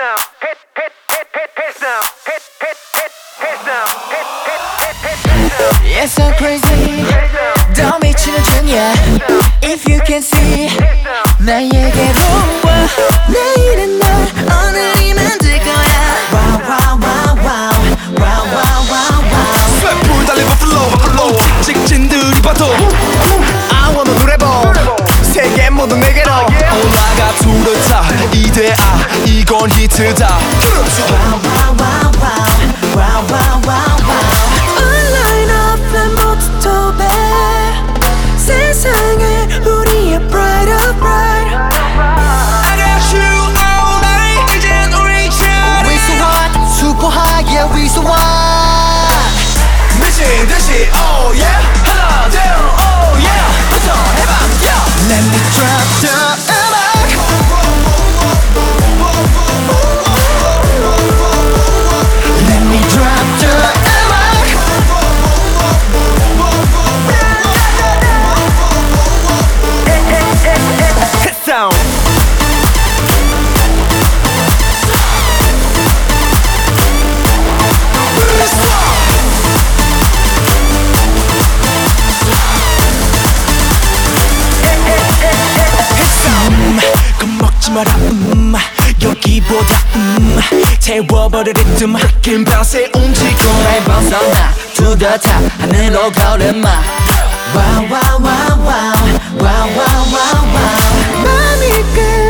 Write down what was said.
It's so crazy 더 미치는 중이야 If you can see 나에게로 와 내일은 날 오늘이면 될 거야 Wow wow wow wow Wow wow wow wow 쇠불 달린 버플로 직진들이 봐도 I wanna do 랩 세계 모두 내게로 올라가 두르자 이대아 이건 히트다 Wow wow wow wow Wow wow wow wow Online offline부터 도배 세상에 우리의 bright of bright I got you all night 이젠 우리 차례 We so hot super hot yeah we so hot 미친 듯이 oh yeah 하나 둘 oh yeah 부터 해봐 yeah Let me drop the 음악 Let me drop the 음악 Hit sound 겁먹지 마라 여기보다 태워버릴 리듬 긴 밤새 움직여 날 벗어나 to the top 하늘로 'Wow wow wow wow wow wow wow wow' 맘이 끌